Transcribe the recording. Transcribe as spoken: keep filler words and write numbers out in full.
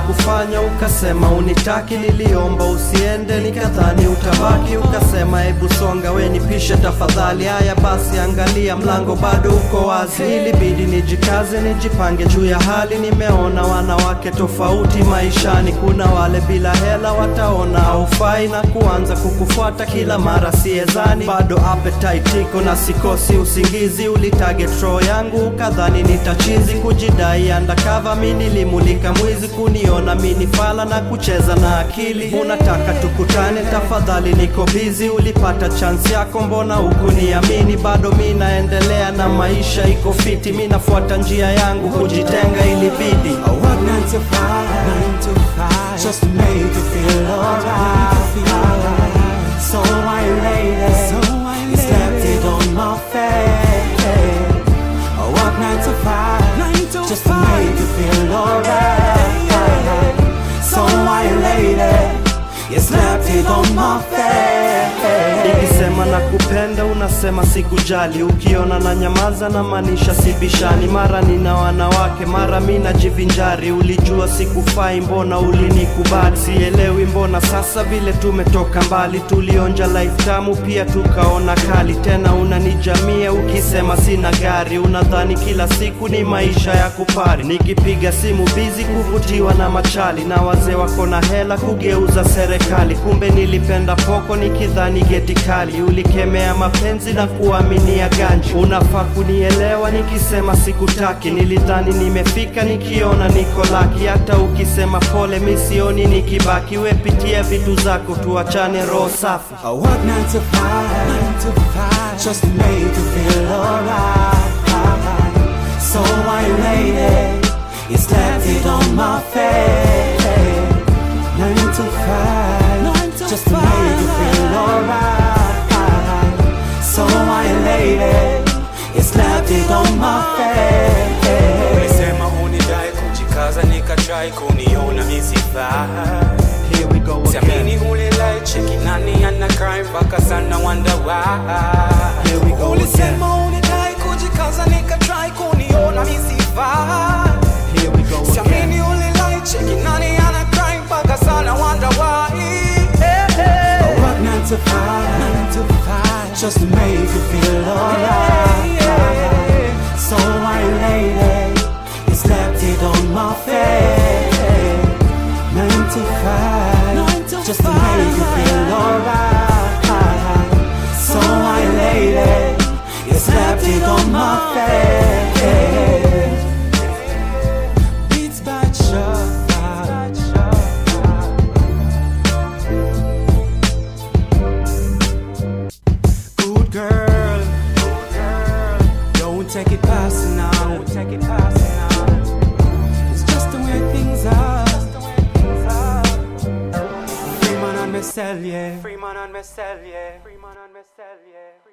kufanya ukasema unitaki. Niliomba usiende nikadhani utabaki, ukasema hebu songa we nipishe tafadhali. Haya basi angalia mlango bado uko wazi. Ilibidi nijikaze nijipange juu ya hali. Nimeona wanawake tofauti maishani. Kuna wale bila hela wataona haufai na kuanza kukufuata kila mara siezani. Bado appetite iko na sikosi usingizi. Ulitarget roho yangu ukadhani nitachizi. Kujidai undercover mimi nilimulika mwizi. Kuniona mini fala na kucheza na akili. Unataka tukutane tafadhali niko busy. Ulipata chance yako mbona hukuniamini. Bado mimi naendelea na maisha iko fiti. Mimi nafuata njia yangu kujitenga ilibidi. I work nine to five, nine to five, just to make you feel alright. So why lady, so why you slapped it on my face. I work nine to five, nine to just five, to make you feel alright. So why lady, you slapped it on my face. Nikisema na kupenda unasema sikujali. Ukiona na nyamaza na maanisha sibishani. Mara nina wanawake mara mimi najivinjari. Ulijua sikufai mbona ulinikubali. Sielewi mbona sasa vile tumetoka mbali. Tulionja life tamu pia tukaona kali. Tena unanijamia ukisema sina gari. Unadhani kila siku ni maisha ya kupari. Nikipiga simu busy kuvutiwa na machali. Na wazee wako na hela kugeuza serikali. Kumbe nilipenda poko nikidhani geti kali. Ulikemea mapenzi na kuaminia ganji. Unafaa kunielewa nikisema sikutaki. Nilidhani nimefika nikiona niko laki. Hata ukisema pole misioni nikibaki. We pitia vitu zako tuachane roho safi. I work nine to five, nine to five, just to make you feel alright. So why lady, you slapped it on my face. Nine to five, nine to just to make you feel alright. So why lady, you slapped it on my face. Ulisema unidai kujikaza nikatry kuniona misifaa. Here we go again. Siamini ulilai cheki nani ana crime mpaka sana wonder why. Here we go again. Ulisema unidai kujikaza nikatry kuniona misifaa. Here we go again. Siamini ulilai cheki nani ana crime mpaka sana wonder why. I work nine to five, nine to five, just to make you feel alright. So why lady, you slapped it on my face. Nine to five, just to make you feel alright. So why lady, you slapped it on my face. Beats by Chuck. Girl, don't take it personal. Don't take it personal. It's just the way things are. Free man on me sell, yeah. Free man on me sell, yeah. Free man on me sell, yeah.